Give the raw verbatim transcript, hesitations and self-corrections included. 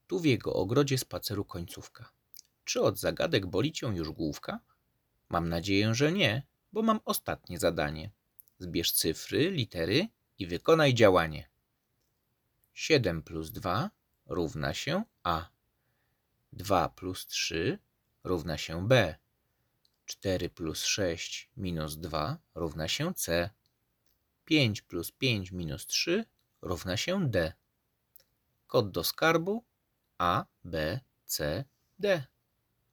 Tu w jego ogrodzie spaceru końcówka. Czy od zagadek boli cię już główka? Mam nadzieję, że nie, bo mam ostatnie zadanie. Zbierz cyfry, litery i wykonaj działanie. siedem plus dwa równa się A. dwa plus trzy równa się B. cztery plus sześć minus dwa równa się C. pięć plus pięć minus trzy równa się D. Kod do skarbu A, B, C, D.